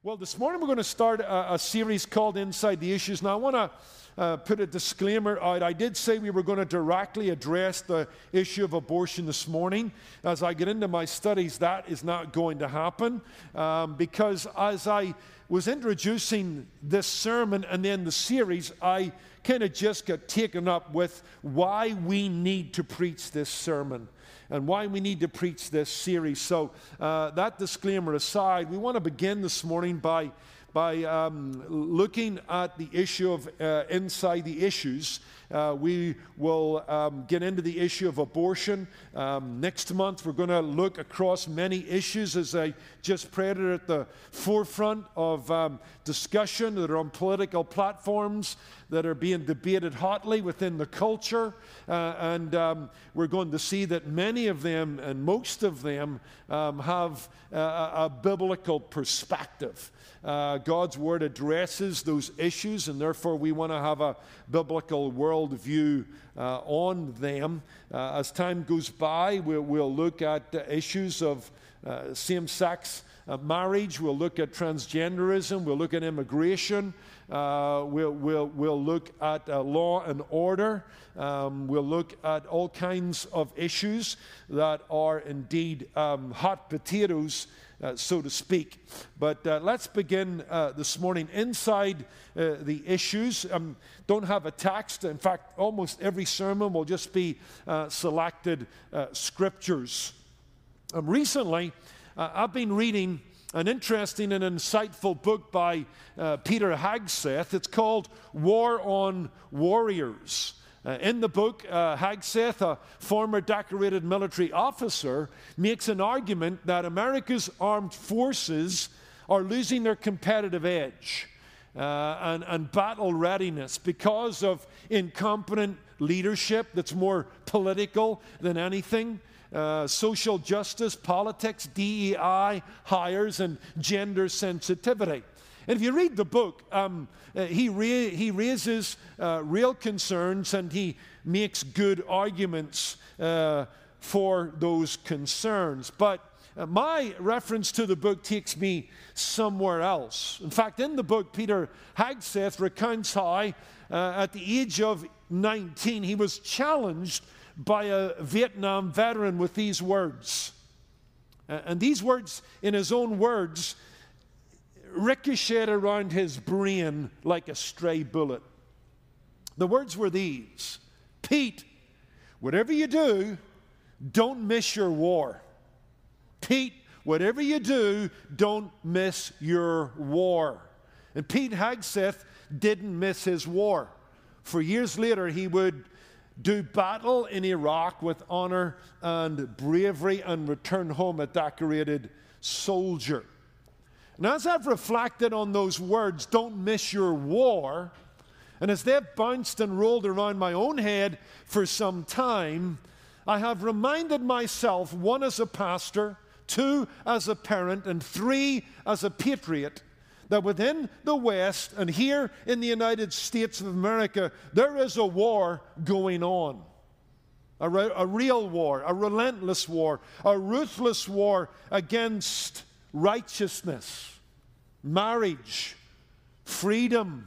Well, this morning we're going to start a series called Inside the Issues. Now, I want to put a disclaimer out. I did say we were going to directly address the issue of abortion this morning. As I get into my studies, that is not going to happen because as I was introducing this sermon and then the series, I kind of just got taken up with why we need to preach this sermon and why we need to preach this series. So that disclaimer aside, we want to begin this morning by looking at the issue of inside the issues. We will get into the issue of abortion. Next month, we're going to look across many issues, as I just prayed it, at the forefront of discussion that are on political platforms that are being debated hotly within the culture. And we're going to see that many of them, and most of them, have a biblical perspective. God's Word addresses those issues, and therefore we want to have a biblical worldview on them. As time goes by, we'll look at issues of same-sex marriage. We'll look at transgenderism. We'll look at immigration. We'll look at law and order. We'll look at all kinds of issues that are indeed hot potatoes, so to speak. But let's begin this morning inside the issues. Don't have a text. In fact, almost every sermon will just be selected scriptures. Recently, I've been reading an interesting and insightful book by Peter Hagseth. It's called War on Warriors. In the book, Hagseth, a former decorated military officer, makes an argument that America's armed forces are losing their competitive edge and battle readiness because of incompetent leadership that's more political than anything. Social justice, politics, DEI, hires, and gender sensitivity. And if you read the book, he raises real concerns and he makes good arguments for those concerns. But my reference to the book takes me somewhere else. In fact, in the book, Peter Hagseth recounts how at the age of 19, he was challenged by a Vietnam veteran with these words. And these words, in his own words, ricocheted around his brain like a stray bullet. The words were these: Pete, whatever you do, don't miss your war. Pete, whatever you do, don't miss your war. And Pete Hagseth didn't miss his war. For years later, he would do battle in Iraq with honor and bravery and return home a decorated soldier. And as I've reflected on those words, don't miss your war, and as they've bounced and rolled around my own head for some time, I have reminded myself, one, as a pastor, two, as a parent, and three, as a patriot, that within the West and here in the United States of America, there is a war going on. A real war, a relentless war, a ruthless war against righteousness, marriage, freedom,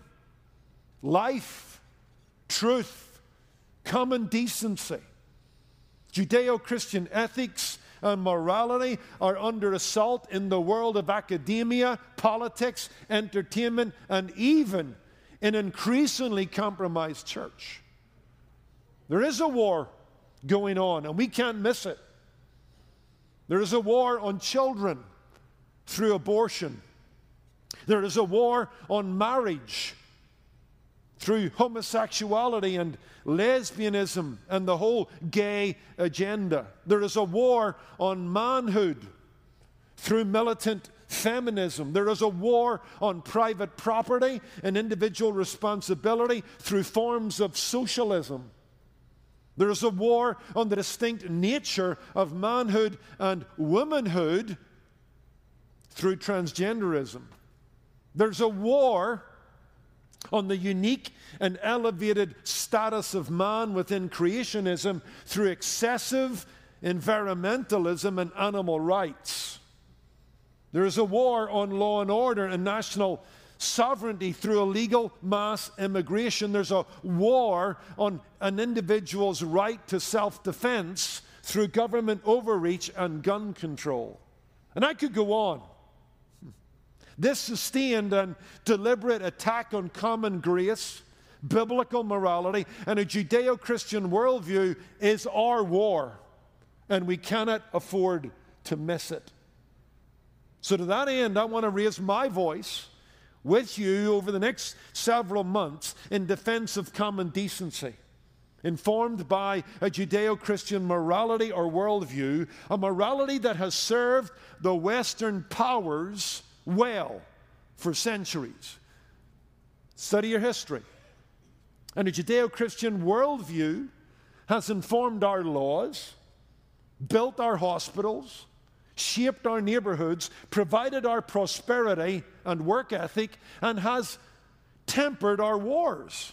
life, truth, common decency. Judeo-Christian ethics and morality are under assault in the world of academia, politics, entertainment, and even an increasingly compromised church. There is a war going on, and we can't miss it. There is a war on children through abortion. There is a war on marriage through homosexuality and lesbianism and the whole gay agenda. There is a war on manhood through militant feminism. There is a war on private property and individual responsibility through forms of socialism. There is a war on the distinct nature of manhood and womanhood through transgenderism. There's a war on the unique and elevated status of man within creationism through excessive environmentalism and animal rights. There is a war on law and order and national sovereignty through illegal mass immigration. There's a war on an individual's right to self-defense through government overreach and gun control. And I could go on. This sustained and deliberate attack on common grace, biblical morality, and a Judeo-Christian worldview is our war, and we cannot afford to miss it. So to that end, I want to raise my voice with you over the next several months in defense of common decency, informed by a Judeo-Christian morality or worldview, a morality that has served the Western powers well for centuries. Study your history. And a Judeo-Christian worldview has informed our laws, built our hospitals, shaped our neighborhoods, provided our prosperity and work ethic, and has tempered our wars.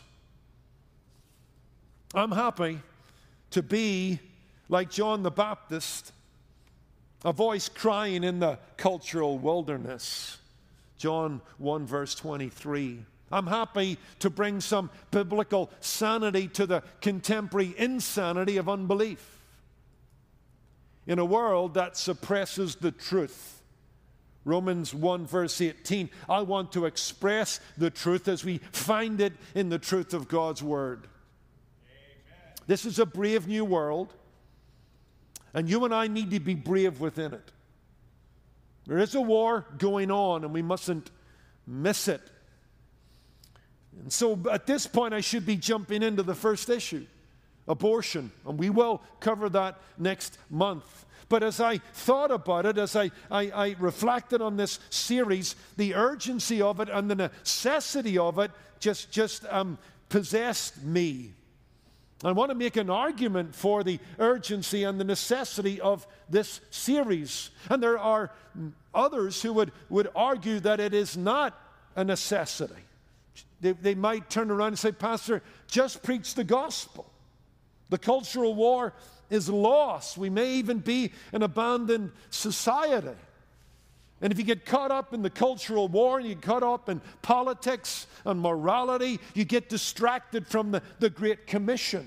I'm happy to be like John the Baptist, a voice crying in the cultural wilderness. John 1 verse 23. I'm happy to bring some biblical sanity to the contemporary insanity of unbelief. In a world that suppresses the truth. Romans 1 verse 18. I want to express the truth as we find it in the truth of God's Word. Amen. This is a brave new world, and you and I need to be brave within it. There is a war going on, and we mustn't miss it. And so at this point, I should be jumping into the first issue. Abortion, and we will cover that next month. But as I thought about it, as I reflected on this series, the urgency of it and the necessity of it just possessed me. I want to make an argument for the urgency and the necessity of this series. And there are others who would argue that it is not a necessity. They might turn around and say, Pastor, just preach the gospel. The cultural war is lost. We may even be an abandoned society. And if you get caught up in the cultural war and you get caught up in politics and morality, you get distracted from the Great Commission.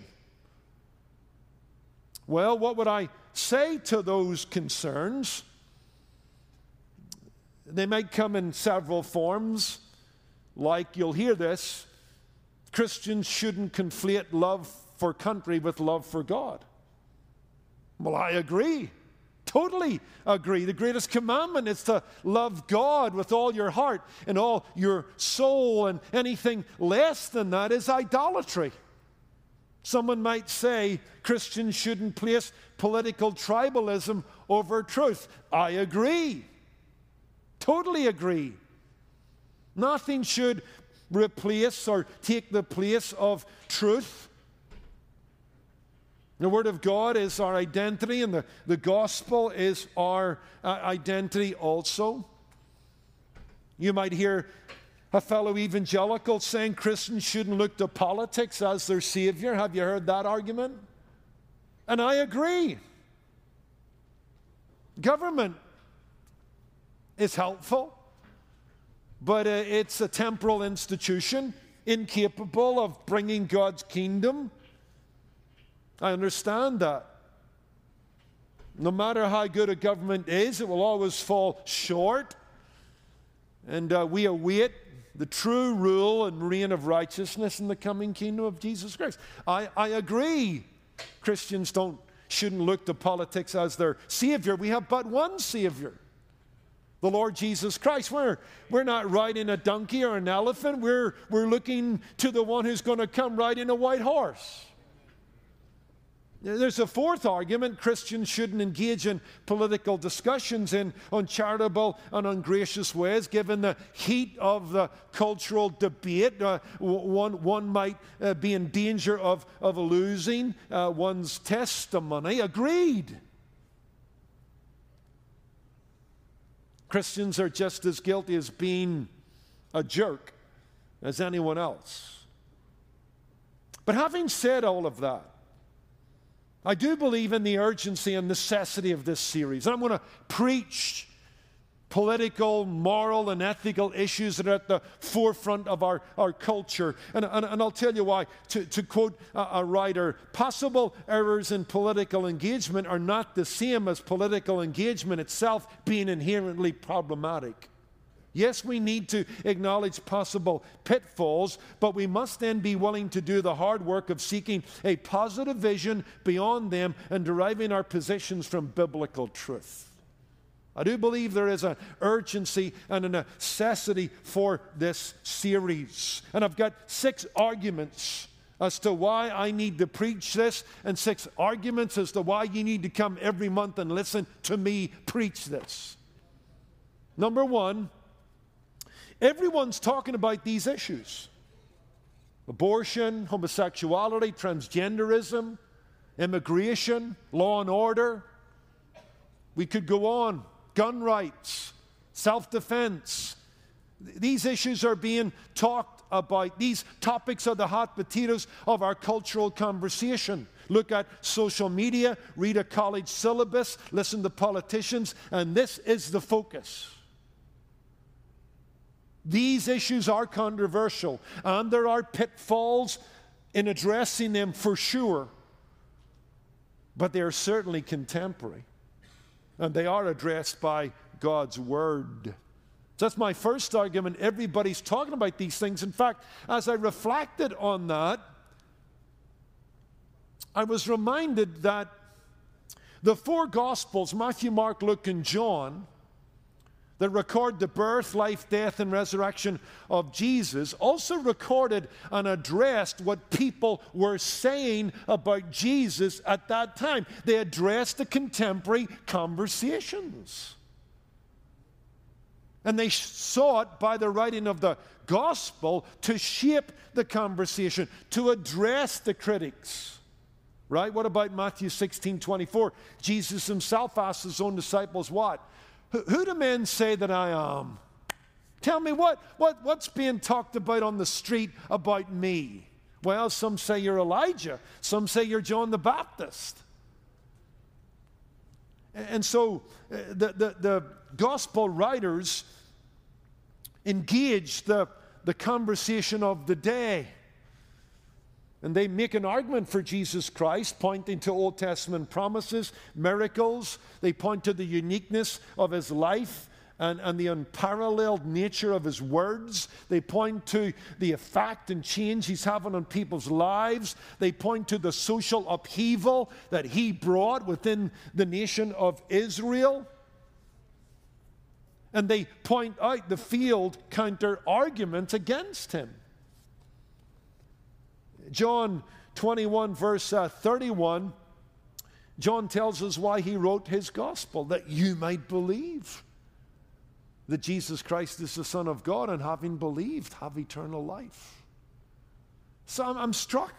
Well, what would I say to those concerns? They might come in several forms, like you'll hear this: Christians shouldn't conflate love for country with love for God. Well, I agree. Totally agree. The greatest commandment is to love God with all your heart and all your soul, and anything less than that is idolatry. Someone might say Christians shouldn't place political tribalism over truth. I agree. Totally agree. Nothing should replace or take the place of truth. The Word of God is our identity, and the gospel is our identity also. You might hear a fellow evangelical saying Christians shouldn't look to politics as their savior. Have you heard that argument? And I agree. Government is helpful, but it's a temporal institution, incapable of bringing God's kingdom. I understand that. No matter how good a government is, it will always fall short. And we await the true rule and reign of righteousness in the coming kingdom of Jesus Christ. I agree. Christians shouldn't look to politics as their savior. We have but one savior, the Lord Jesus Christ. We're not riding a donkey or an elephant. We're looking to the one who's going to come riding a white horse. There's a fourth argument: Christians shouldn't engage in political discussions in uncharitable and ungracious ways, given the heat of the cultural debate. One might be in danger of losing one's testimony. Agreed. Christians are just as guilty as being a jerk as anyone else. But having said all of that, I do believe in the urgency and necessity of this series. I'm going to preach political, moral, and ethical issues that are at the forefront of our culture. And I'll tell you why. To quote a writer, possible errors in political engagement are not the same as political engagement itself being inherently problematic. Yes, we need to acknowledge possible pitfalls, but we must then be willing to do the hard work of seeking a positive vision beyond them and deriving our positions from biblical truth. I do believe there is an urgency and a necessity for this series. And I've got 6 arguments as to why I need to preach this, and 6 arguments as to why you need to come every month and listen to me preach this. Number 1, everyone's talking about these issues. Abortion, homosexuality, transgenderism, immigration, law and order. We could go on. Gun rights, self-defense. These issues are being talked about. These topics are the hot potatoes of our cultural conversation. Look at social media, read a college syllabus, listen to politicians, and this is the focus. These issues are controversial, and there are pitfalls in addressing them for sure, but they are certainly contemporary, and they are addressed by God's Word. So that's my first argument. Everybody's talking about these things. In fact, as I reflected on that, I was reminded that the 4 Gospels, Matthew, Mark, Luke, and John, that record the birth, life, death, and resurrection of Jesus, also recorded and addressed what people were saying about Jesus at that time. They addressed the contemporary conversations. And they sought, by the writing of the gospel, to shape the conversation, to address the critics. Right? What about Matthew 16:24? Jesus himself asked his own disciples what? Who do men say that I am? Tell me what's being talked about on the street about me? Well, some say you're Elijah. Some say you're John the Baptist. And so the gospel writers engage the conversation of the day. And they make an argument for Jesus Christ, pointing to Old Testament promises, miracles. They point to the uniqueness of his life and the unparalleled nature of his words. They point to the effect and change he's having on people's lives. They point to the social upheaval that he brought within the nation of Israel. And they point out the field counter-arguments against him. John 21, verse 31, John tells us why he wrote his gospel, that you might believe that Jesus Christ is the Son of God, and having believed, have eternal life. So I'm struck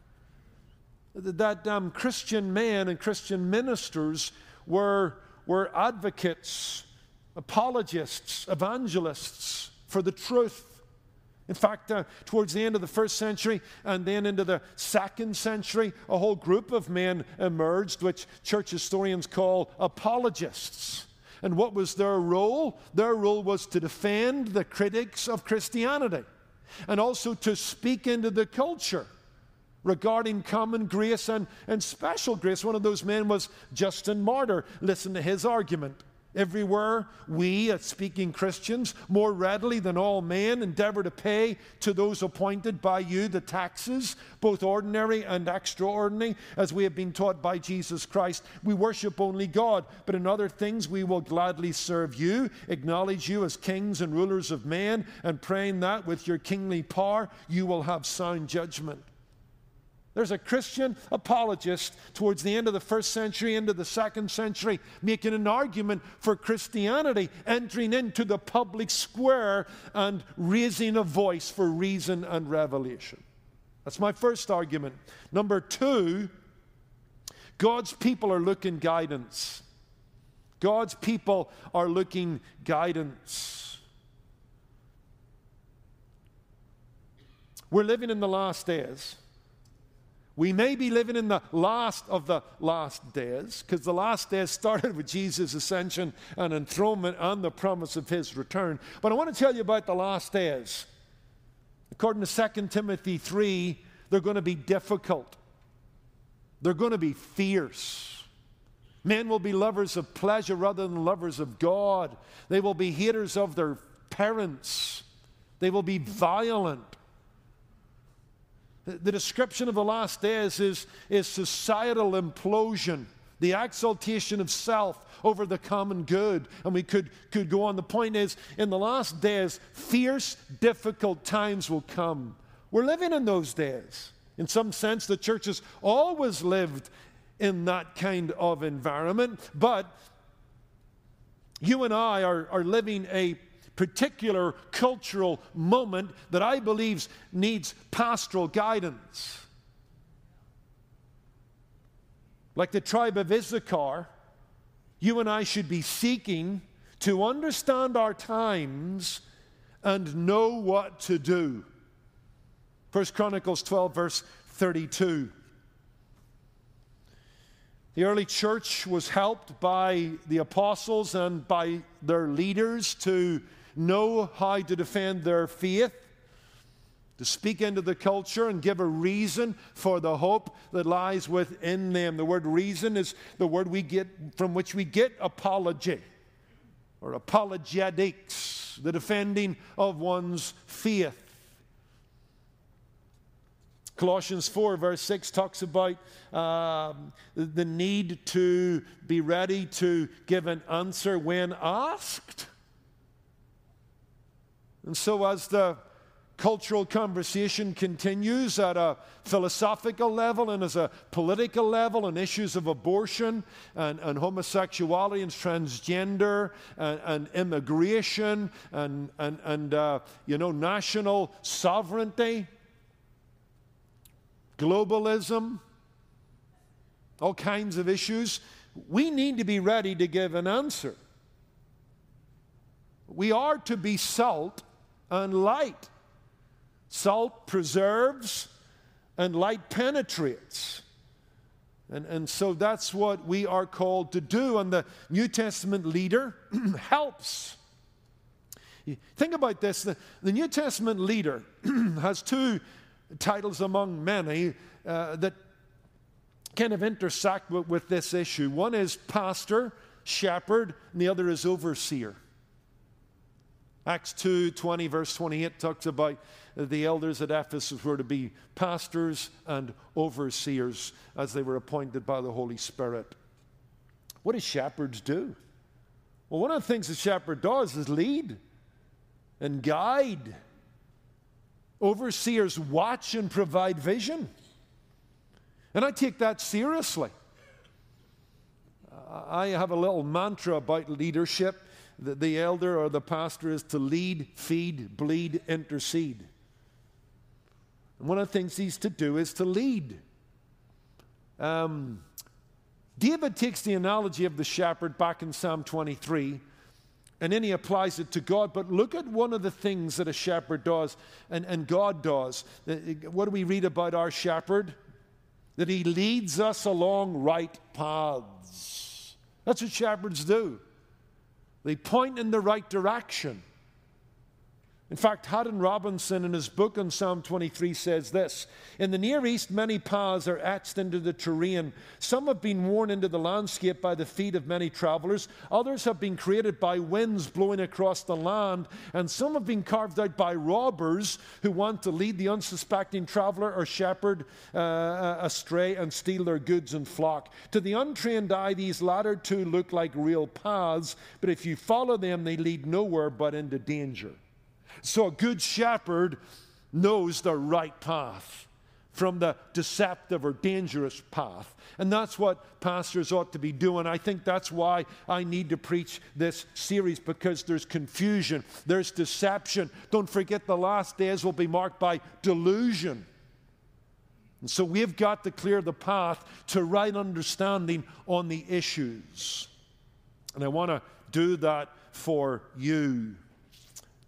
that Christian men and Christian ministers were advocates, apologists, evangelists for the truth. In fact, towards the end of the 1st century and then into the 2nd century, a whole group of men emerged, which church historians call apologists. And what was their role? Their role was to defend the critics of Christianity and also to speak into the culture regarding common grace and special grace. One of those men was Justin Martyr. Listen to his argument. Everywhere we, as speaking Christians, more readily than all men, endeavor to pay to those appointed by you the taxes, both ordinary and extraordinary, as we have been taught by Jesus Christ. We worship only God, but in other things we will gladly serve you, acknowledge you as kings and rulers of men, and praying that with your kingly power you will have sound judgment. There's a Christian apologist towards the end of the 1st century, into the 2nd century, making an argument for Christianity, entering into the public square and raising a voice for reason and revelation. That's my first argument. Number 2, God's people are looking guidance. God's people are looking guidance. We're living in the last days. We may be living in the last of the last days, because the last days started with Jesus' ascension and enthronement and the promise of his return. But I want to tell you about the last days. According to 2 Timothy 3, they're going to be difficult. They're going to be fierce. Men will be lovers of pleasure rather than lovers of God. They will be haters of their parents. They will be violent. The description of the last days is societal implosion, the exaltation of self over the common good. And we could go on. The point is, in the last days, fierce, difficult times will come. We're living in those days. In some sense, the church has always lived in that kind of environment, but you and I are living a particular cultural moment that I believe needs pastoral guidance. Like the tribe of Issachar, you and I should be seeking to understand our times and know what to do. 1 Chronicles 12, verse 32. The early church was helped by the apostles and by their leaders to know how to defend their faith, to speak into the culture and give a reason for the hope that lies within them. The word reason is the word we get from which we get apology or apologetics, the defending of one's faith. Colossians 4, verse 6 talks about the need to be ready to give an answer when asked. And so as the cultural conversation continues at a philosophical level and as a political level on issues of abortion and homosexuality and transgender and immigration and national sovereignty, globalism, all kinds of issues, we need to be ready to give an answer. We are to be salt and light. Salt preserves and light penetrates. And so that's what we are called to do. And the New Testament leader helps. Think about this. The New Testament leader has two titles among many that kind of intersect with this issue. One is pastor, shepherd, and the other is overseer. Acts 2:20, verse 28 talks about the elders at Ephesus were to be pastors and overseers as they were appointed by the Holy Spirit. What do shepherds do? Well, one of the things a shepherd does is lead and guide. Overseers watch and provide vision. And I take that seriously. I have a little mantra about leadership. The elder or the pastor is to lead, feed, bleed, intercede. And one of the things he's to do is to lead. David takes the analogy of the shepherd back in Psalm 23, and then he applies it to God. But look at one of the things that a shepherd does and God does. What do we read about our shepherd? That he leads us along right paths. That's what shepherds do. They point in the right direction. In fact, Haddon Robinson in his book on Psalm 23 says this: in the Near East, many paths are etched into the terrain. Some have been worn into the landscape by the feet of many travelers. Others have been created by winds blowing across the land. And some have been carved out by robbers who want to lead the unsuspecting traveler or shepherd astray and steal their goods and flock. To the untrained eye, these latter two look like real paths, but if you follow them, they lead nowhere but into danger. So a good shepherd knows the right path from the deceptive or dangerous path. And that's what pastors ought to be doing. I think that's why I need to preach this series, because there's confusion, there's deception. Don't forget, the last days will be marked by delusion. And so we've got to clear the path to right understanding on the issues. And I want to do that for you.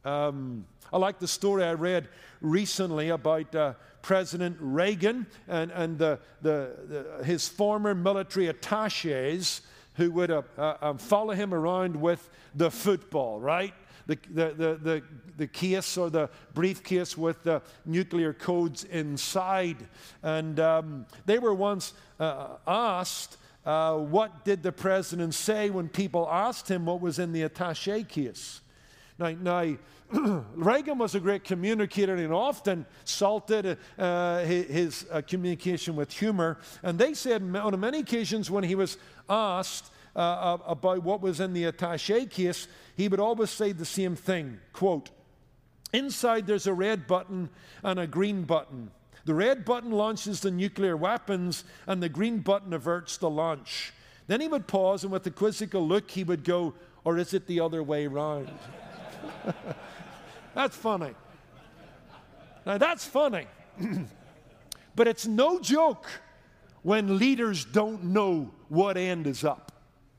I like the story I read recently about President Reagan and his former military attaches who would follow him around with the football, right? The case or the briefcase with the nuclear codes inside. And they were once asked, what did the president say when people asked him what was in the attaché case? Now, Reagan was a great communicator and often salted his communication with humor. And they said on many occasions when he was asked about what was in the attaché case, he would always say the same thing, quote, "Inside there's a red button and a green button. The red button launches the nuclear weapons and the green button averts the launch." Then he would pause and with a quizzical look he would go, "Or is it the other way round?" That's funny. Now that's funny. But it's no joke when leaders don't know what end is up.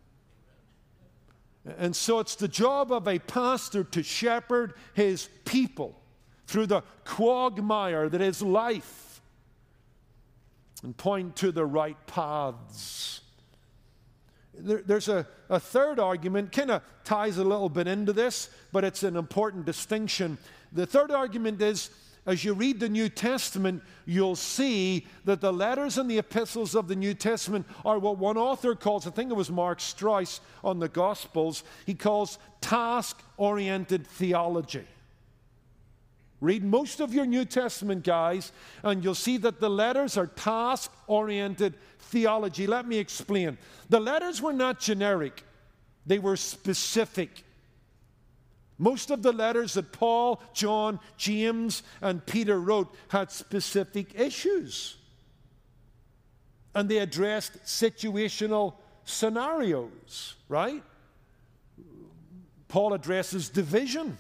And so it's the job of a pastor to shepherd his people through the quagmire that is life and point to the right paths. There's a third argument, kind of ties a little bit into this, but it's an important distinction. The third argument is, as you read the New Testament, you'll see that the letters and the epistles of the New Testament are what one author calls, I think it was Mark Strauss on the Gospels, he calls task-oriented theology. Read most of your New Testament, guys, and you'll see that the letters are task-oriented theology. Let me explain. The letters were not generic. They were specific. Most of the letters that Paul, John, James, and Peter wrote had specific issues. And they addressed situational scenarios, right? Paul addresses division.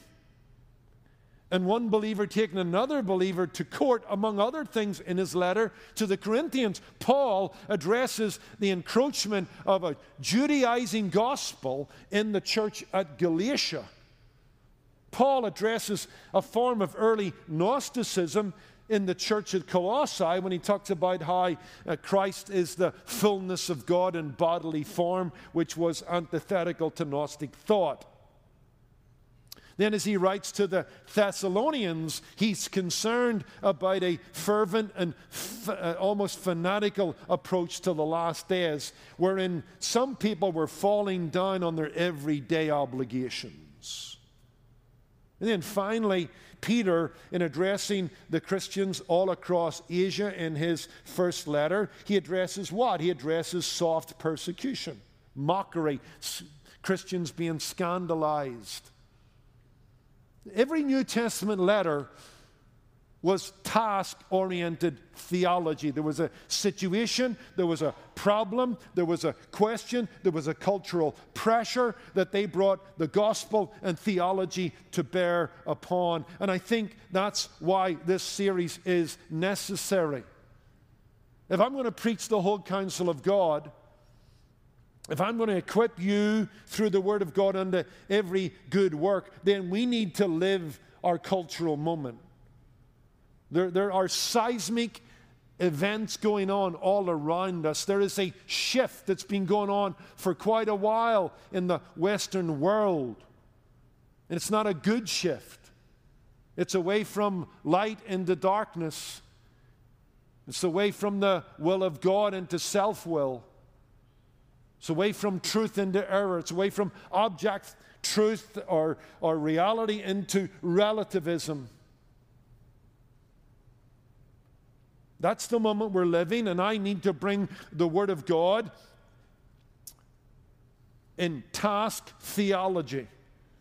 And one believer taking another believer to court, among other things, in his letter to the Corinthians. Paul addresses the encroachment of a Judaizing gospel in the church at Galatia. Paul addresses a form of early Gnosticism in the church at Colossae when he talks about how Christ is the fullness of God in bodily form, which was antithetical to Gnostic thought. Then as he writes to the Thessalonians, he's concerned about a fervent and almost fanatical approach to the last days, wherein some people were falling down on their everyday obligations. And then finally, Peter, in addressing the Christians all across Asia in his first letter, he addresses what? He addresses soft persecution, mockery, Christians being scandalized. Every New Testament letter was task-oriented theology. There was a situation, there was a problem, there was a question, there was a cultural pressure that they brought the gospel and theology to bear upon. And I think that's why this series is necessary. If I'm going to preach the whole counsel of God, if I'm going to equip you through the Word of God unto every good work, then we need to live our cultural moment. There are seismic events going on all around us. There is a shift that's been going on for quite a while in the Western world. And it's not a good shift. It's away from light into darkness. It's away from the will of God into self-will. It's away from truth into error. It's away from object truth or reality into relativism. That's the moment we're living, and I need to bring the Word of God in task theology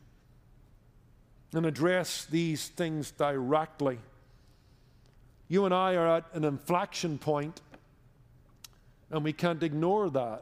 and address these things directly. You and I are at an inflection point, and we can't ignore that.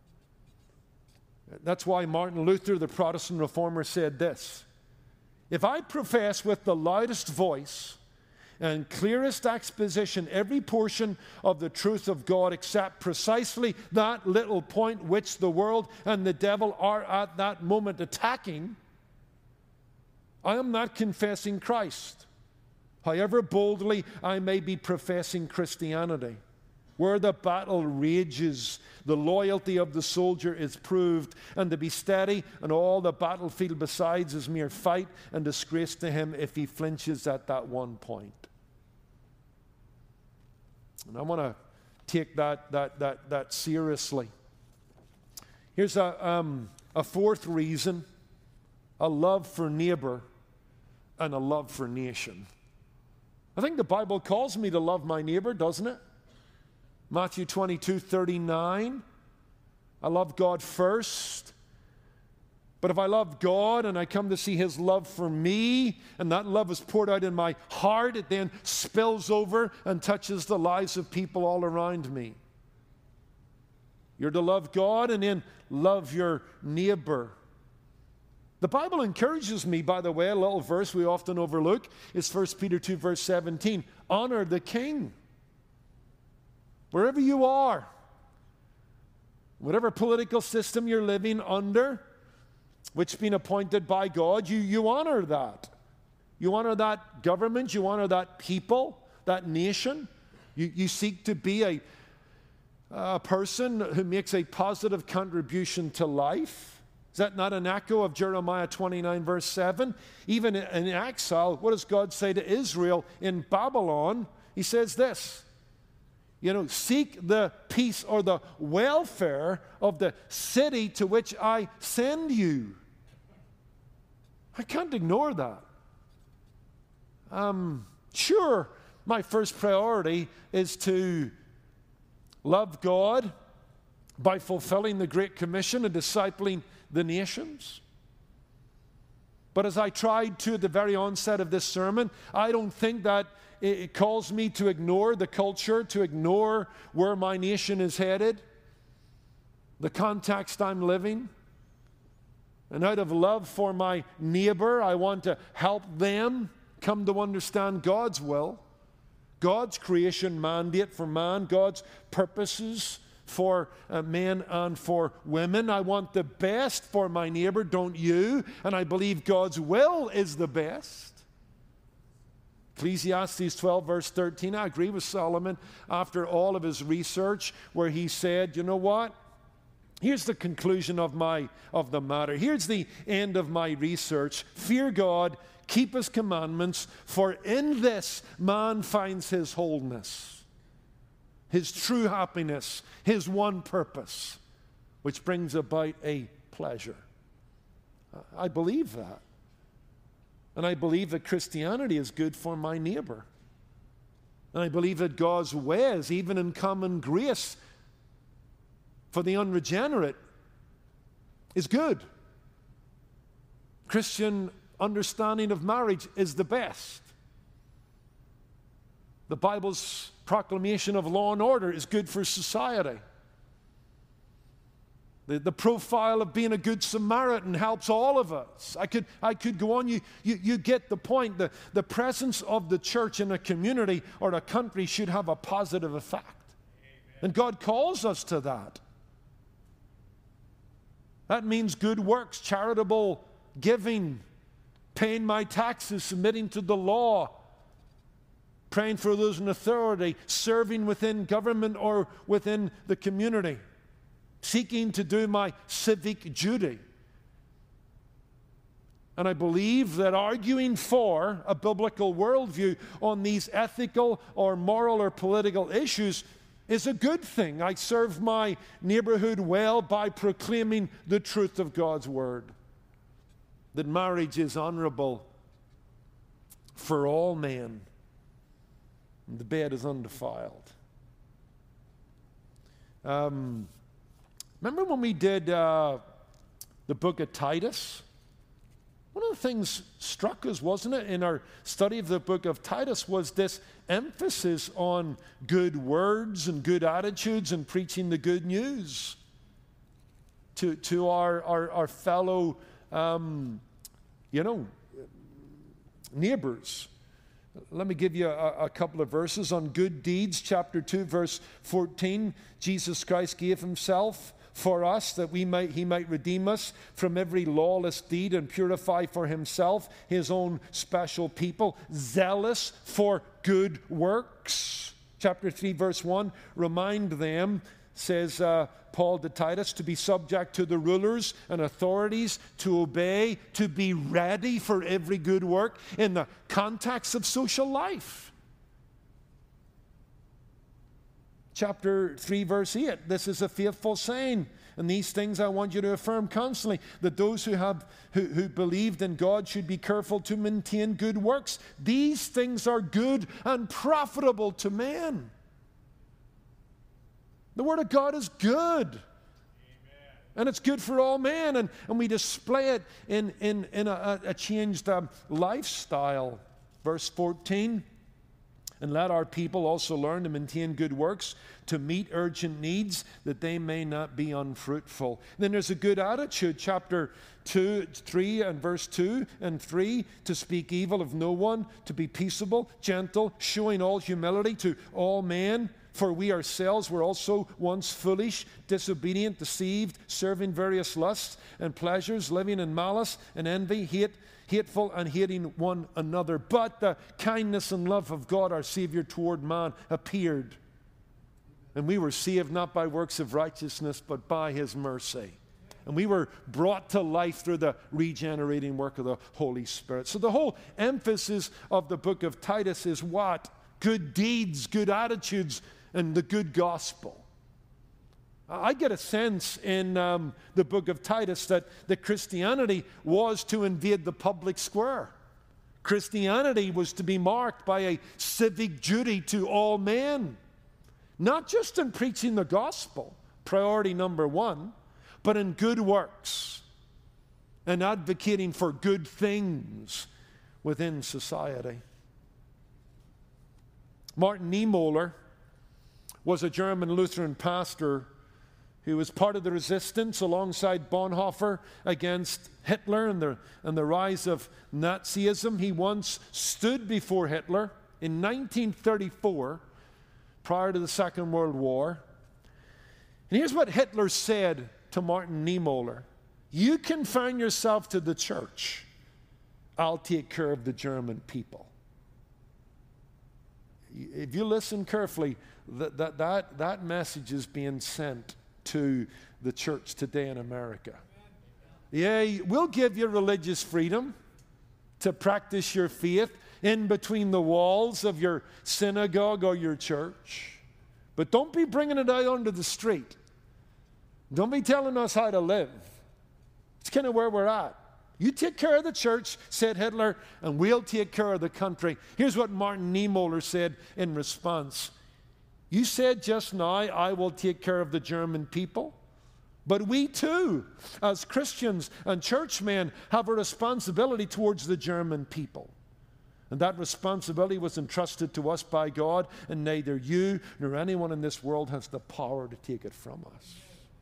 That's why Martin Luther, the Protestant reformer, said this: "If I profess with the loudest voice and clearest exposition every portion of the truth of God except precisely that little point which the world and the devil are at that moment attacking, I am not confessing Christ, however boldly I may be professing Christianity. Where the battle rages, the loyalty of the soldier is proved, and to be steady and all the battlefield besides is mere fight and disgrace to him if he flinches at that one point. And I want to take that seriously. Here's a fourth reason: a love for neighbor and a love for nation. I think the Bible calls me to love my neighbor, doesn't it? Matthew 22:39. I love God first. But if I love God and I come to see His love for me, and that love is poured out in my heart, it then spills over and touches the lives of people all around me. You're to love God and then love your neighbor. The Bible encourages me, by the way, a little verse we often overlook is 1 Peter 2, verse 17. Honor the king. Wherever you are, whatever political system you're living under, which has been appointed by God, you honor that. You honor that government, you honor that people, that nation. You seek to be a person who makes a positive contribution to life. Is that not an echo of Jeremiah 29, verse 7? Even in exile, what does God say to Israel in Babylon? He says this, seek the peace or the welfare of the city to which I send you. I can't ignore that. Sure, my first priority is to love God by fulfilling the Great Commission and discipling the nations. But as I tried to at the very onset of this sermon, I don't think that it calls me to ignore the culture, to ignore where my nation is headed, the context I'm living. And out of love for my neighbor, I want to help them come to understand God's will, God's creation mandate for man, God's purposes for men and for women. I want the best for my neighbor, don't you? And I believe God's will is the best. Ecclesiastes 12, verse 13, I agree with Solomon after all of his research where he said, you know what? Here's the conclusion of the matter. Here's the end of my research. Fear God, keep His commandments, for in this man finds his wholeness, his true happiness, his one purpose, which brings about a pleasure. I believe that. And I believe that Christianity is good for my neighbor. And I believe that God's ways, even in common grace for the unregenerate, is good. Christian understanding of marriage is the best. The Bible's proclamation of law and order is good for society. The profile of being a good Samaritan helps all of us. I could go on. You get the point. The presence of the church in a community or a country should have a positive effect. Amen. And God calls us to that. That means good works, charitable giving, paying my taxes, submitting to the law, praying for those in authority, serving within government or within the community, seeking to do my civic duty. And I believe that arguing for a biblical worldview on these ethical or moral or political issues is a good thing. I serve my neighborhood well by proclaiming the truth of God's word, that marriage is honorable for all men, and the bed is undefiled. Remember when we did the book of Titus? One of the things struck us, wasn't it, in our study of the book of Titus was this emphasis on good words and good attitudes and preaching the good news to our fellow, neighbors. Let me give you a couple of verses on good deeds. Chapter 2, verse 14, Jesus Christ gave Himself for us, that he might redeem us from every lawless deed and purify for himself his own special people, zealous for good works. Chapter 3, verse 1, remind them, says Paul to Titus, to be subject to the rulers and authorities, to obey, to be ready for every good work in the context of social life. Chapter 3, verse 8, this is a faithful saying, and these things I want you to affirm constantly, that those who believed in God should be careful to maintain good works. These things are good and profitable to men. The Word of God is good. Amen. And it's good for all men, and we display it in a changed lifestyle. Verse 14, and let our people also learn to maintain good works, to meet urgent needs, that they may not be unfruitful. Then there's a good attitude, chapter 2, 3 and verse 2 and 3, to speak evil of no one, to be peaceable, gentle, showing all humility to all men. For we ourselves were also once foolish, disobedient, deceived, serving various lusts and pleasures, living in malice and envy, hateful and hating one another. But the kindness and love of God our Savior toward man appeared. And we were saved not by works of righteousness, but by his mercy. And we were brought to life through the regenerating work of the Holy Spirit. So the whole emphasis of the book of Titus is what? Good deeds, good attitudes, and the good gospel. I get a sense in the book of Titus that Christianity was to invade the public square. Christianity was to be marked by a civic duty to all men. Not just in preaching the gospel, priority number one, but in good works and advocating for good things within society. Martin Niemöller was a German Lutheran pastor who was part of the resistance alongside Bonhoeffer against Hitler and the rise of Nazism. He once stood before Hitler in 1934, prior to the Second World War. And here's what Hitler said to Martin Niemöller: "You confine yourself to the church. I'll take care of the German people." If you listen carefully, that message is being sent to the church today in America. Yeah, we'll give you religious freedom to practice your faith in between the walls of your synagogue or your church. But don't be bringing it out onto the street. Don't be telling us how to live. It's kind of where we're at. You take care of the church, said Hitler, and we'll take care of the country. Here's what Martin Niemöller said in response. You said just now, I will take care of the German people. But we too, as Christians and churchmen, have a responsibility towards the German people. And that responsibility was entrusted to us by God, and neither you nor anyone in this world has the power to take it from us.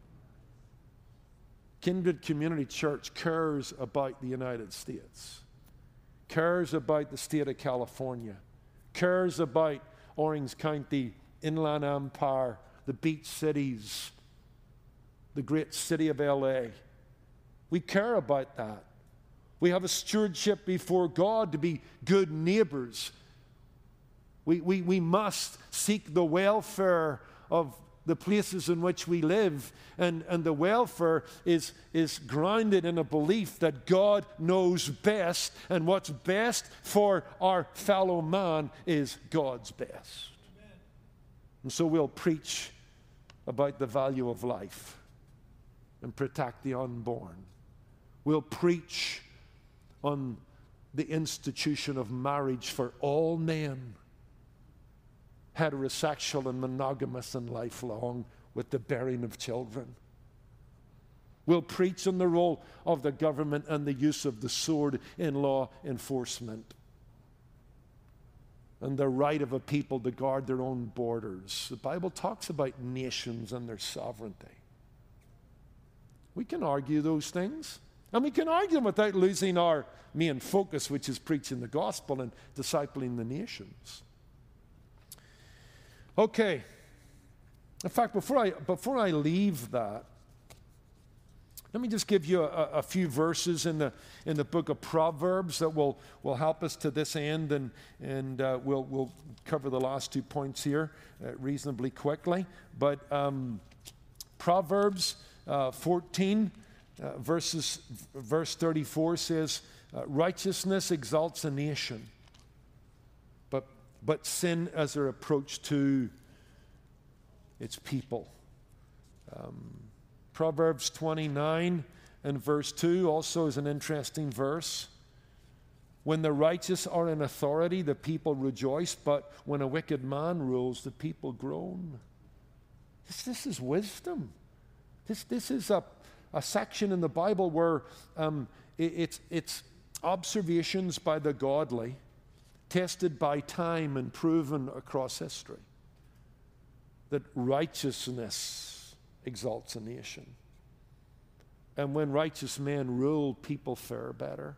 Kindred Community Church cares about the United States, cares about the state of California, cares about Orange County, Inland Empire, the beach cities, the great city of LA. We care about that. We have a stewardship before God to be good neighbors. We must seek the welfare of the places in which we live, and the welfare is grounded in a belief that God knows best, and what's best for our fellow man is God's best. Amen. And so we'll preach about the value of life and protect the unborn. We'll preach on the institution of marriage for all men, heterosexual and monogamous and lifelong, with the bearing of children. We'll preach on the role of the government and the use of the sword in law enforcement, and the right of a people to guard their own borders. The Bible talks about nations and their sovereignty. We can argue those things, and we can argue them without losing our main focus, which is preaching the gospel and discipling the nations. Okay. In fact, before I leave that, Let me just give you a few verses in the book of Proverbs that will help us to this end, and we'll cover the last 2 points here reasonably quickly. But Proverbs 14, verse 34 says, righteousness exalts a nation, but sin as their approach to its people. Proverbs 29 and verse 2 also is an interesting verse. When the righteous are in authority, the people rejoice, but when a wicked man rules, the people groan. This is wisdom. This is a section in the Bible where it's observations by the godly, tested by time and proven across history, that righteousness exalts a nation. And when righteous men rule, people fare better.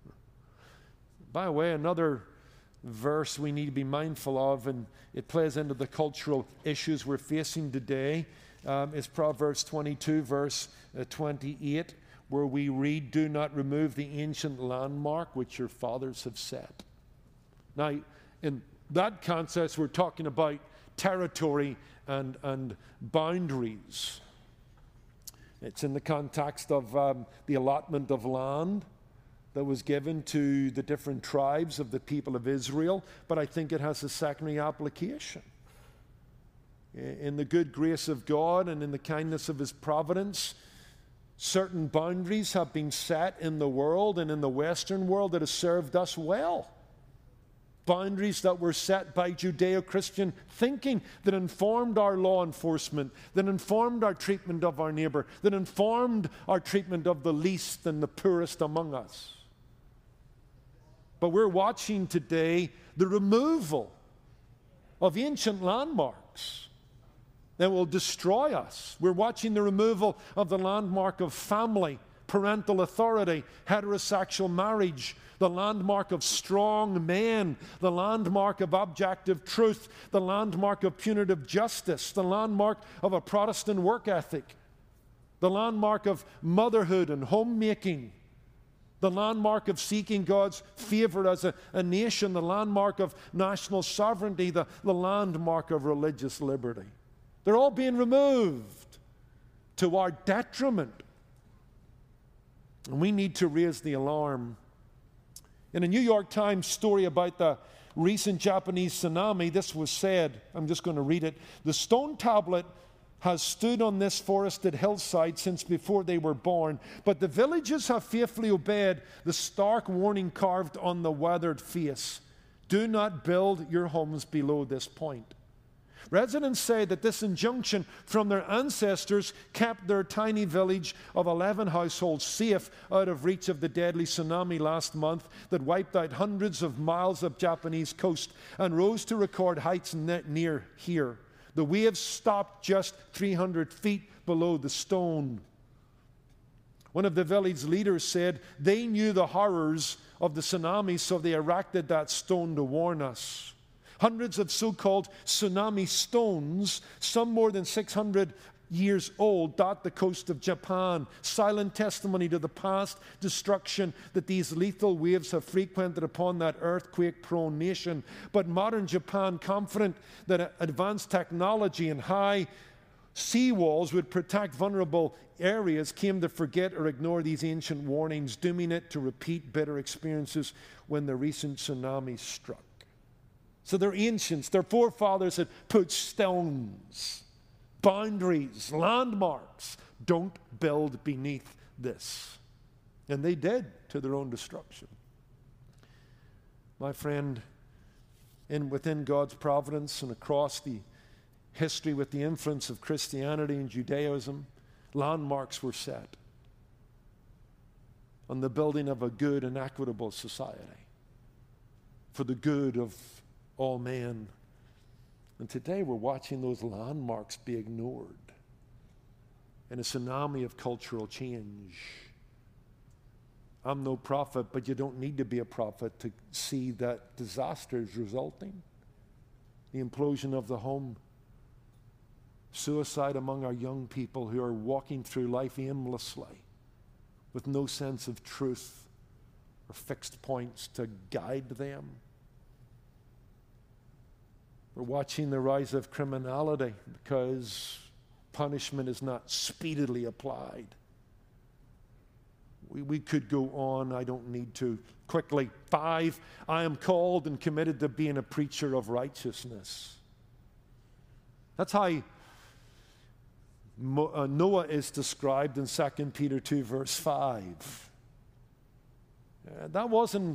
By the way, another verse we need to be mindful of, and it plays into the cultural issues we're facing today, is Proverbs 22, verse 28, where we read, do not remove the ancient landmark which your fathers have set. Now, in that context, we're talking about territory and boundaries. It's in the context of the allotment of land that was given to the different tribes of the people of Israel, but I think it has a secondary application. In the good grace of God and in the kindness of His providence, certain boundaries have been set in the world and in the Western world that have served us well. Boundaries that were set by Judeo-Christian thinking that informed our law enforcement, that informed our treatment of our neighbor, that informed our treatment of the least and the poorest among us. But we're watching today the removal of ancient landmarks that will destroy us. We're watching the removal of the landmark of family, parental authority, heterosexual marriage, the landmark of strong men, the landmark of objective truth, the landmark of punitive justice, the landmark of a Protestant work ethic, the landmark of motherhood and homemaking, the landmark of seeking God's favor as a nation, the landmark of national sovereignty, the landmark of religious liberty. They're all being removed to our detriment. And we need to raise the alarm. In a New York Times story about the recent Japanese tsunami, this was said, I'm just going to read it. The stone tablet has stood on this forested hillside since before they were born, but the villagers have faithfully obeyed the stark warning carved on the weathered face. Do not build your homes below this point. Residents say that this injunction from their ancestors kept their tiny village of 11 households safe out of reach of the deadly tsunami last month that wiped out hundreds of miles of Japanese coast and rose to record heights near here. The waves stopped just 300 feet below the stone. One of the village leaders said they knew the horrors of the tsunami, so they erected that stone to warn us. Hundreds of so-called tsunami stones, some more than 600 years old, dot the coast of Japan, silent testimony to the past destruction that these lethal waves have frequented upon that earthquake-prone nation. But modern Japan, confident that advanced technology and high seawalls would protect vulnerable areas, came to forget or ignore these ancient warnings, dooming it to repeat bitter experiences when the recent tsunami struck. So their ancients, their forefathers had put stones, boundaries, landmarks. Don't build beneath this. And they did, to their own destruction. My friend, within God's providence and across the history with the influence of Christianity and Judaism, landmarks were set on the building of a good and equitable society for the good of all men. And today we're watching those landmarks be ignored in a tsunami of cultural change. I'm no prophet, but you don't need to be a prophet to see that disaster is resulting. The implosion of the home, suicide among our young people who are walking through life aimlessly, with no sense of truth or fixed points to guide them. We're watching the rise of criminality because punishment is not speedily applied. We could go on. I don't need to. Quickly, 5, I am called and committed to being a preacher of righteousness. That's how Noah is described in 2 Peter 2, verse 5. That wasn't,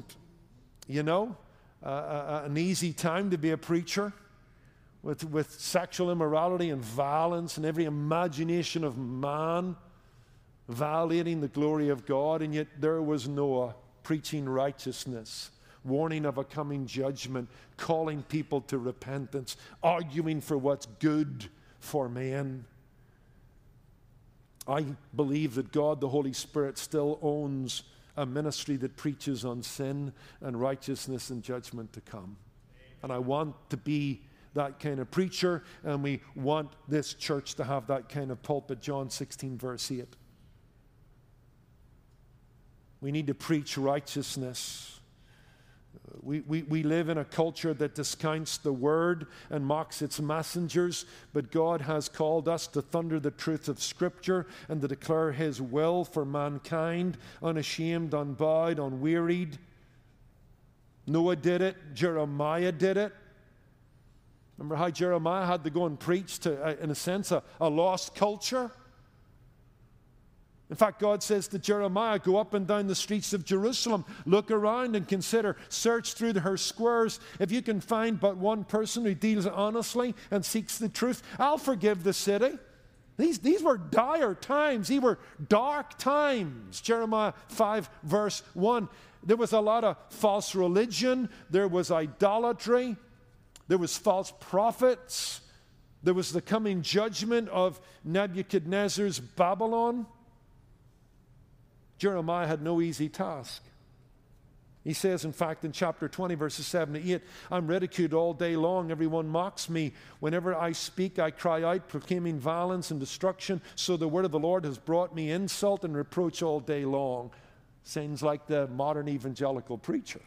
an easy time to be a preacher with sexual immorality and violence and every imagination of man violating the glory of God. And yet there was Noah preaching righteousness, warning of a coming judgment, calling people to repentance, arguing for what's good for men. I believe that God, the Holy Spirit, still owns a ministry that preaches on sin and righteousness and judgment to come. And I want to be that kind of preacher, and we want this church to have that kind of pulpit. John 16, verse 8. We need to preach righteousness. We live in a culture that discounts the word and mocks its messengers, but God has called us to thunder the truth of Scripture and to declare His will for mankind, unashamed, unbowed, unwearied. Noah did it. Jeremiah did it. Remember how Jeremiah had to go and preach to, in a sense, a lost culture? In fact, God says to Jeremiah, go up and down the streets of Jerusalem, look around and consider, search through her squares. If you can find but one person who deals honestly and seeks the truth, I'll forgive the city. These were dire times. These were dark times. Jeremiah 5, verse 1. There was a lot of false religion. There was idolatry. There was false prophets. There was the coming judgment of Nebuchadnezzar's Babylon. Jeremiah had no easy task. He says, in fact, in chapter 20, verses 7 to 8, I'm ridiculed all day long. Everyone mocks me. Whenever I speak, I cry out, proclaiming violence and destruction. So the word of the Lord has brought me insult and reproach all day long. Sounds like the modern evangelical preacher.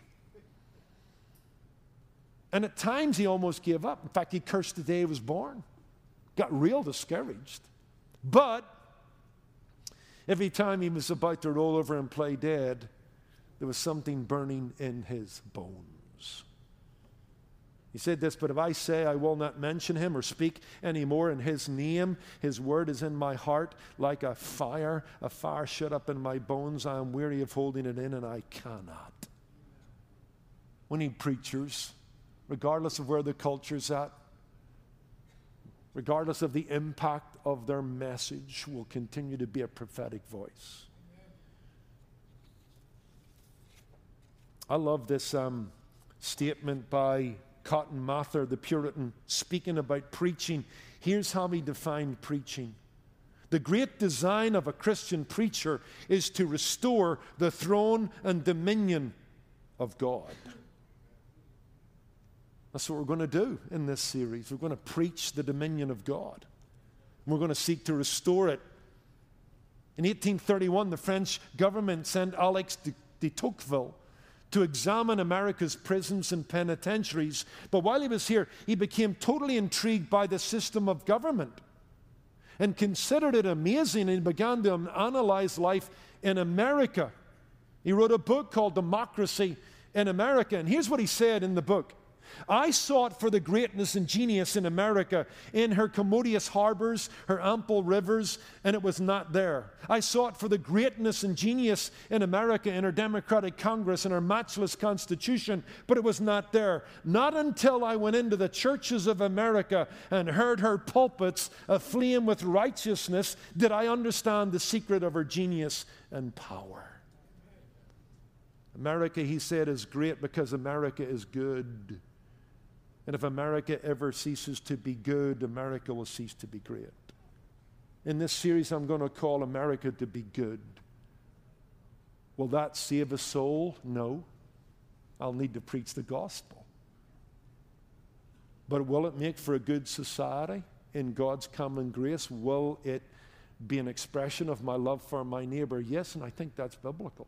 And at times he almost gave up. In fact, he cursed the day he was born. Got real discouraged. But every time he was about to roll over and play dead, there was something burning in his bones. He said this, but if I say I will not mention him or speak any more in his name, his word is in my heart like a fire shut up in my bones. I am weary of holding it in and I cannot. We need preachers, regardless of where the culture's at, regardless of the impact of their message, will continue to be a prophetic voice. I love this statement by Cotton Mather, the Puritan, speaking about preaching. Here's how he defined preaching. The great design of a Christian preacher is to restore the throne and dominion of God. That's what we're going to do in this series. We're going to preach the dominion of God. We're going to seek to restore it. In 1831, the French government sent Alex de Tocqueville to examine America's prisons and penitentiaries. But while he was here, he became totally intrigued by the system of government and considered it amazing, and began to analyze life in America. He wrote a book called Democracy in America, and here's what he said in the book. I sought for the greatness and genius in America, in her commodious harbors, her ample rivers, and it was not there. I sought for the greatness and genius in America, in her democratic Congress, and her matchless Constitution, but it was not there. Not until I went into the churches of America and heard her pulpits aflame with righteousness did I understand the secret of her genius and power. America, he said, is great because America is good. And if America ever ceases to be good, America will cease to be great. In this series, I'm going to call America to be good. Will that save a soul? No. I'll need to preach the gospel. But will it make for a good society in God's common grace? Will it be an expression of my love for my neighbor? Yes, and I think that's biblical.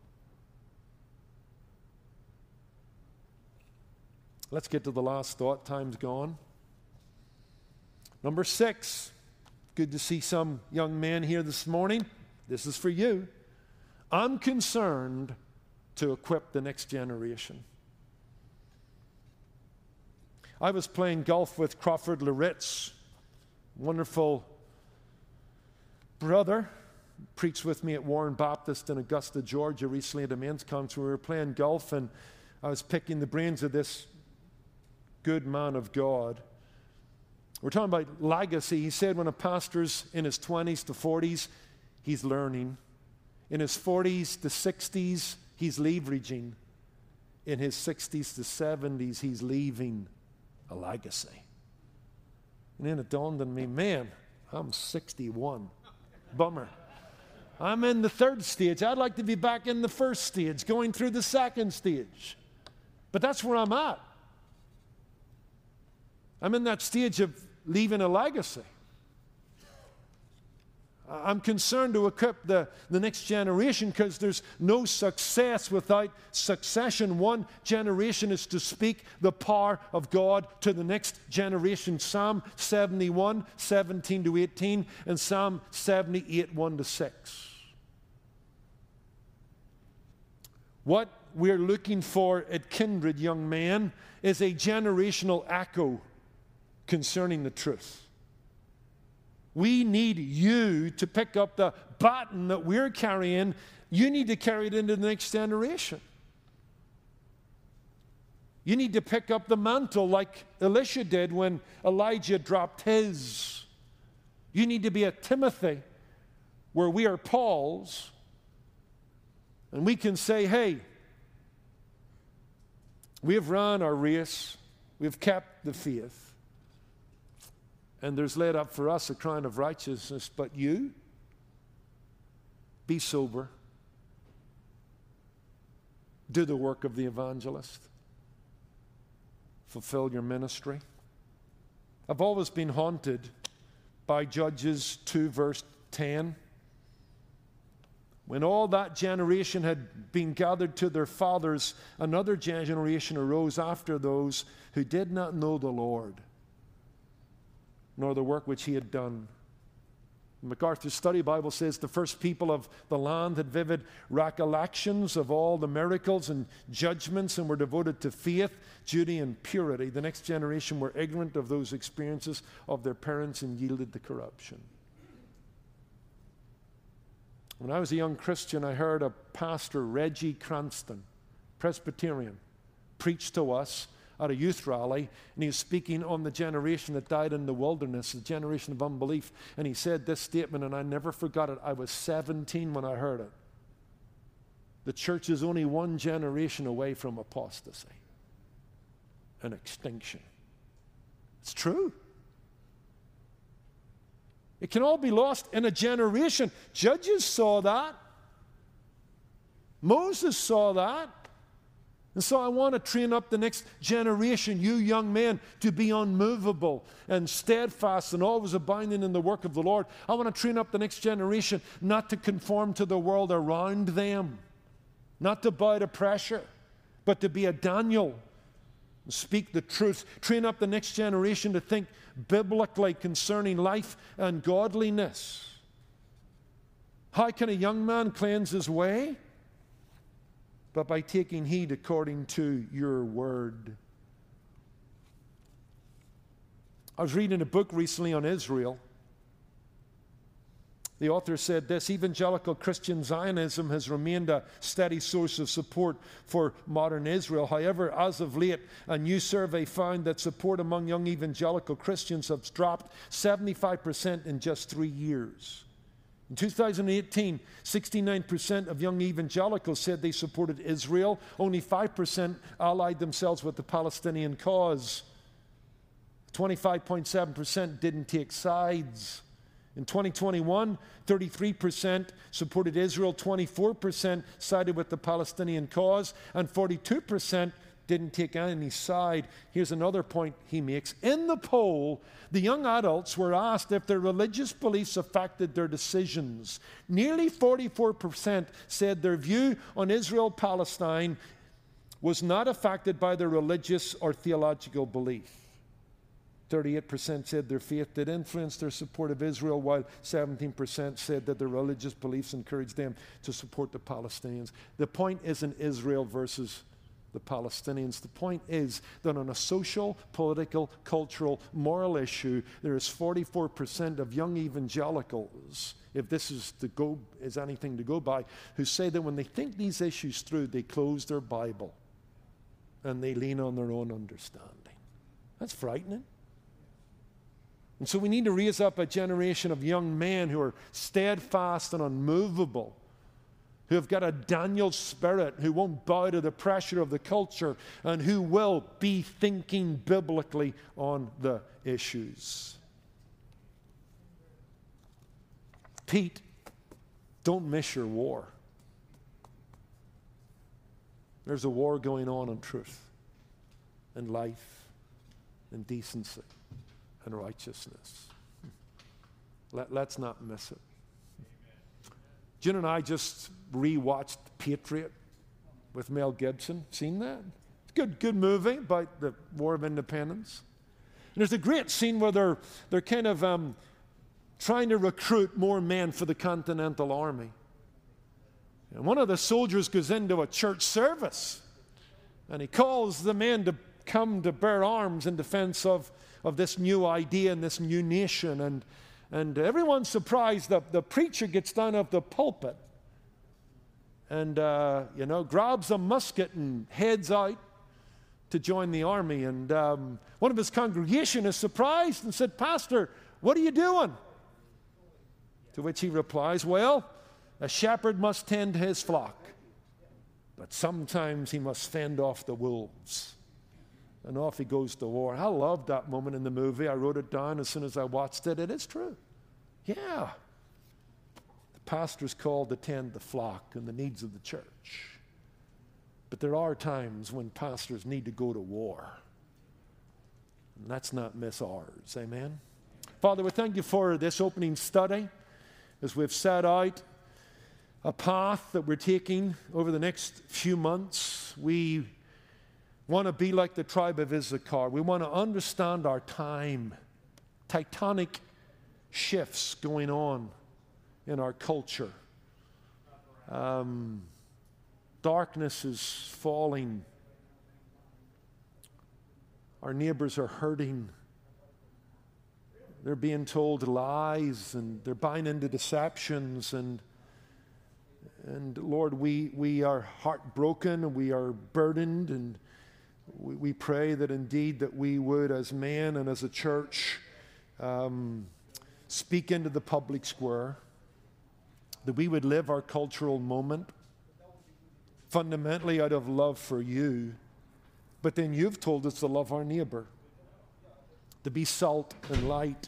Let's get to the last thought. Time's gone. Number 6. Good to see some young men here this morning. This is for you. I'm concerned to equip the next generation. I was playing golf with Crawford Loritz, wonderful brother, preached with me at Warren Baptist in Augusta, Georgia recently at a men's conference. We were playing golf, and I was picking the brains of this good man of God. We're talking about legacy. He said when a pastor's in his 20s to 40s, he's learning. In his 40s to 60s, he's leveraging. In his 60s to 70s, he's leaving a legacy. And then it dawned on me, man, I'm 61. Bummer. I'm in the 3rd stage. I'd like to be back in the 1st stage, going through the 2nd stage. But that's where I'm at. I'm in that stage of leaving a legacy. I'm concerned to equip the next generation because there's no success without succession. One generation is to speak the power of God to the next generation. Psalm 71, 17 to 18, and Psalm 78, 1 to 6. What we're looking for at Kindred, young man, is a generational echo concerning the truth. We need you to pick up the baton that we're carrying. You need to carry it into the next generation. You need to pick up the mantle like Elisha did when Elijah dropped his. You need to be a Timothy where we are Pauls, and we can say, hey, we have run our race, we've kept the faith, and there's laid up for us a crown of righteousness, but you, be sober. Do the work of the evangelist. Fulfill your ministry. I've always been haunted by Judges 2, verse 10. When all that generation had been gathered to their fathers, another generation arose after those who did not know the Lord, nor the work which he had done. MacArthur's Study Bible says the first people of the land had vivid recollections of all the miracles and judgments and were devoted to faith, duty, and purity. The next generation were ignorant of those experiences of their parents and yielded to corruption. When I was a young Christian, I heard a pastor, Reggie Cranston, Presbyterian, preach to us at a youth rally, and he was speaking on the generation that died in the wilderness, the generation of unbelief, and he said this statement, and I never forgot it. I was 17 when I heard it. The church is only one generation away from apostasy and extinction. It's true. It can all be lost in a generation. Judges saw that. Moses saw that. And so I want to train up the next generation, you young men, to be unmovable and steadfast and always abounding in the work of the Lord. I want to train up the next generation not to conform to the world around them, not to bow to pressure, but to be a Daniel and speak the truth. Train up the next generation to think biblically concerning life and godliness. How can a young man cleanse his way? But by taking heed according to your word. I was reading a book recently on Israel. The author said this: evangelical Christian Zionism has remained a steady source of support for modern Israel. However, as of late, a new survey found that support among young evangelical Christians has dropped 75% in just 3 years. In 2018, 69% of young evangelicals said they supported Israel. Only 5% allied themselves with the Palestinian cause. 25.7% didn't take sides. In 2021, 33% supported Israel, 24% sided with the Palestinian cause, and 42% didn't take any side. Here's another point he makes. In the poll, the young adults were asked if their religious beliefs affected their decisions. Nearly 44% said their view on Israel-Palestine was not affected by their religious or theological belief. 38% said their faith did influence their support of Israel, while 17% said that their religious beliefs encouraged them to support the Palestinians. The point isn't Israel versus the Palestinians. The point is that on a social, political, cultural, moral issue, there is 44% of young evangelicals, if this is anything to go by, who say that when they think these issues through, they close their Bible and they lean on their own understanding. That's frightening. And so we need to raise up a generation of young men who are steadfast and unmovable, who have got a Daniel spirit, who won't bow to the pressure of the culture, and who will be thinking biblically on the issues. Pete, don't miss your war. There's a war going on truth and life and decency and righteousness. Let's not miss it. Jen and I just rewatched Patriot with Mel Gibson. Seen that? It's good movie about the War of Independence. And there's a great scene where they're kind of trying to recruit more men for the Continental Army. And one of the soldiers goes into a church service, and he calls the men to come to bear arms in defense of this new idea and this new nation. And everyone's surprised that the preacher gets down off the pulpit and, grabs a musket and heads out to join the army. And one of his congregation is surprised and said, "Pastor, what are you doing?" To which he replies, "Well, a shepherd must tend his flock, but sometimes he must fend off the wolves." And off he goes to war. I loved that moment in the movie. I wrote it down as soon as I watched it. It is true. Yeah. The pastor's called to tend the flock and the needs of the church. But there are times when pastors need to go to war. And let's not miss ours. Amen? Father, we thank you for this opening study as we've set out a path that we're taking over the next few months. We want to be like the tribe of Issachar. We want to understand our time. Tectonic shifts going on in our culture. Darkness is falling. Our neighbors are hurting. They're being told lies, and they're buying into deceptions. And Lord, we are heartbroken, and we are burdened, and we pray that indeed that we would, as men and as a church, speak into the public square, that we would live our cultural moment fundamentally out of love for you, but then you've told us to love our neighbor, to be salt and light,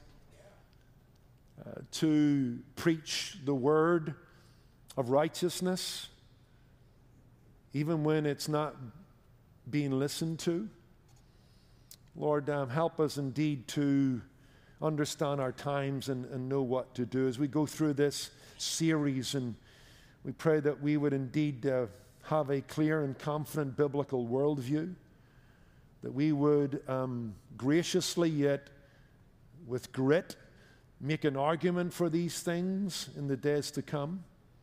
to preach the word of righteousness, even when it's not being listened to. Lord, help us indeed to understand our times and know what to do as we go through this series. And we pray that we would indeed have a clear and confident biblical worldview, that we would graciously yet with grit make an argument for these things in the days to come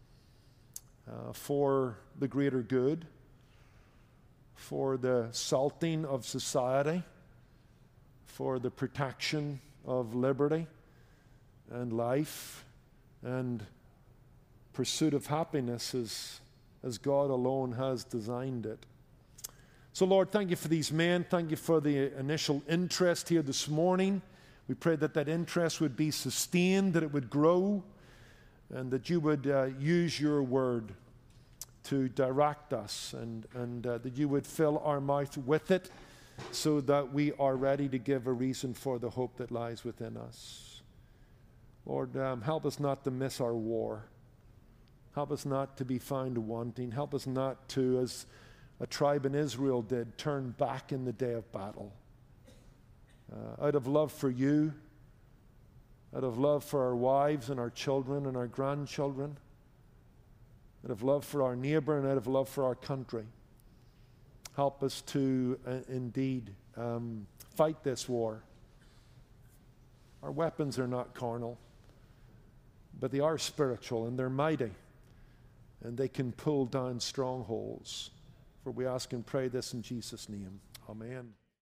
for the greater good, for the salting of society, for the protection of liberty and life and pursuit of happiness as God alone has designed it. So Lord, thank you for these men. Thank you for the initial interest here this morning. We pray that that interest would be sustained, that it would grow, and that you would use your word to direct us, and that you would fill our mouth with it so that we are ready to give a reason for the hope that lies within us. Lord, help us not to miss our war. Help us not to be found wanting. Help us not to, a tribe in Israel did, turn back in the day of battle. Out of love for you, out of love for our wives and our children and our grandchildren, out of love for our neighbor and out of love for our country. Help us to indeed fight this war. Our weapons are not carnal, but they are spiritual and they're mighty, and they can pull down strongholds. For we ask and pray this in Jesus' name. Amen.